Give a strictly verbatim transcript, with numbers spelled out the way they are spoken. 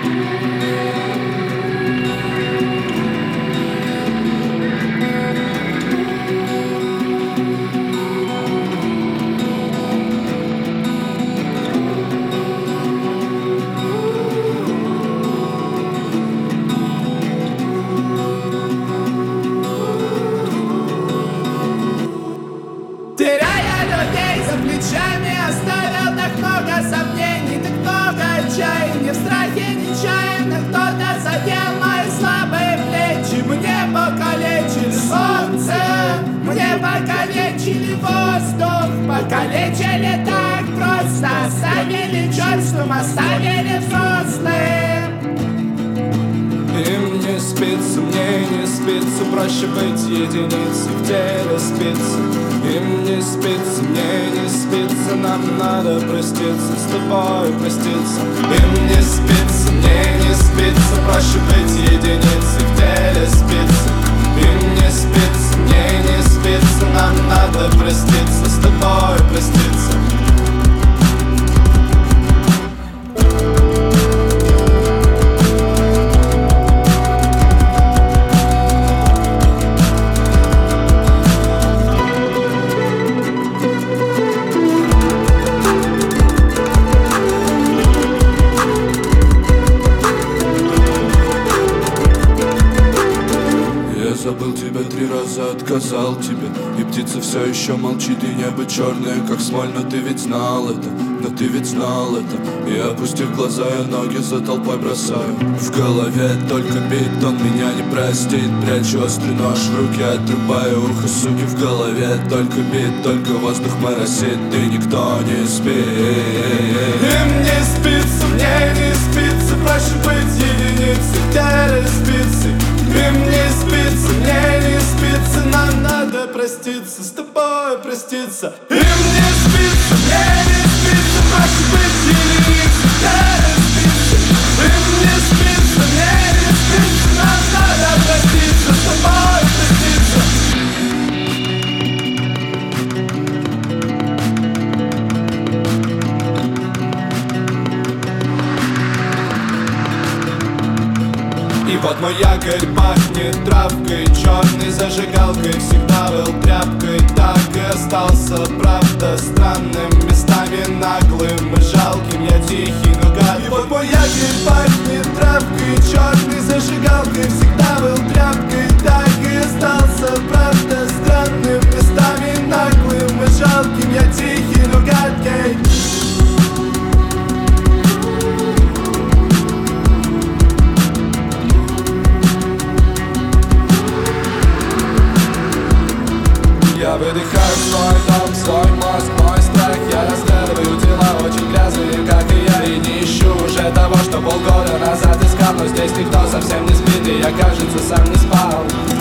Оставил так много сомнений, так много отчаяния. В страхе нечаянно кто-то задел мои слабые плечи. Мне покалечили солнце, мне покалечили воздух. Покалечили так просто, оставили черствым, оставили взрослым. Им не спится, мне не спится, проще быть единицей в теле спится. Им не спится, мне не спится, нам надо проститься, с тобой проститься. Им не спится, мне не спится, проще быть единицей в теле спится. Им не спится, мне не спится, нам надо проститься, с тобой проститься. Забыл тебя три раза, отказал тебе. И птица все еще молчит, и небо черное, как смоль. Но ты ведь знал это, но ты ведь знал это. И опустив глаза, я ноги за толпой бросаю. В голове только бит, он меня не простит. Прячу острый нож в руки, отрубаю ухо, суки. В голове только бит, только воздух моросит, и никто не спит. Им не спится, мне не спится, проще быть единицей в теле спицы. Им не спится, мне не спится, нам надо проститься, с тобой проститься. Им не спится, мне не спится, проще быть единицей в теле спицы. Им не спится, мне не спится, нам надо проститься, с тобой проститься. И вот мой якорь пахнет травкой, черной зажигалкой. Всегда был тряпкой, так и остался, правда, странным, местами наглым и жалким. Я тихий, но гад. И вот мой якорь пахнет травкой, черной зажигалкой. Всегда был тряпкой, так и остался, правда, странным, местами наглым и жалким. Я тихий, но гадкий. Я выдыхаю свой дом, свой мозг, мой страх. Я разглядываю дела очень грязные, как и я. И не ищу уже того, что полгода назад искал. Но здесь никто совсем не спит, и я, кажется, сам не спал.